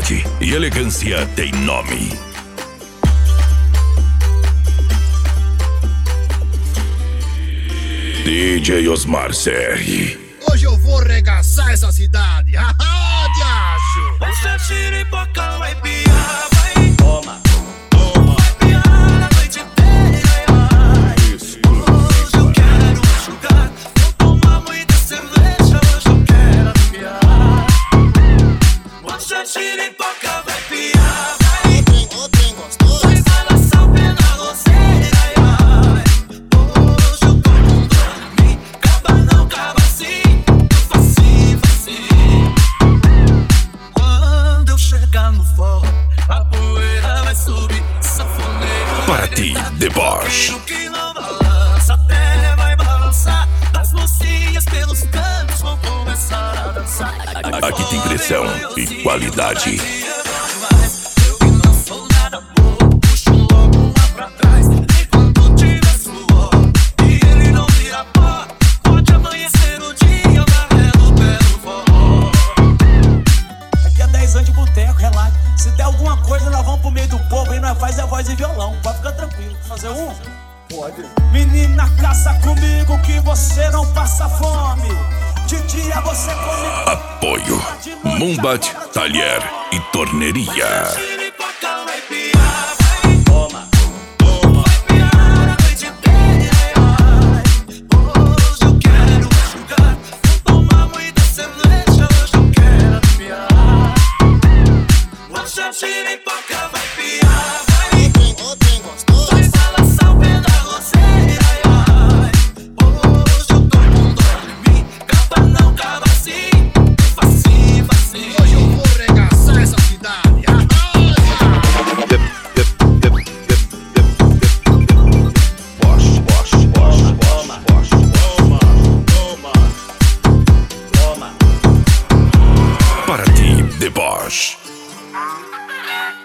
qualidade e elegância tem nome. DJ Osmar CR. Hoje eu vou regaçar essa cidade. Haha, diacho! Essa xiripoca vai piar, vai. Toma. Vai piar a noite inteira. Isso. Hoje eu quero enxugar. Vou tomar muita cerveja. Hoje eu quero piar. Essa xiripoca vai piar, vai. O trem gostoso. Vai balançar o pé na roceira. Hoje eu tô com dor em mim. Acaba não, acaba assim. Facinho, facinho. Quando eu chegar no forró, a poeira vai subir, safoneiro. Paraty Deboche. O que não balança, a terra vai balançar. As mocinhas pelos cantos vão começar a dançar. Aqui tem pressão e qualidade. Eu que não sou nada bobo, puxo logo lá pra trás. E quando tiver suor e ele não vira pó, pode amanhecer o dia, eu carrego pelo forró. Aqui é 10 anos de boteco, relaxa. Se der alguma coisa, nós vamos pro meio do povo e nós faz a voz e violão. Pode ficar tranquilo. Fazer um? Pode. Menina, caça comigo que você não passa fome. De dia você come. Apoio Mumbat, Talher e Torneria. Xiripoca vai piar, vai. Toma. Vai piar a noite inteira. Hoje eu quero enxugar. Vou tomar muita cerveja. Hoje eu quero piar. Hoje a xiripoca vai piar, vai. O trem gostoso. Vai balançar o pé na roceira. Hoje eu tô com dor em mim. Acaba não, acaba assim. Facinho, facinho. Hoje eu vou regaçar essa cidade. Paraty Deboche.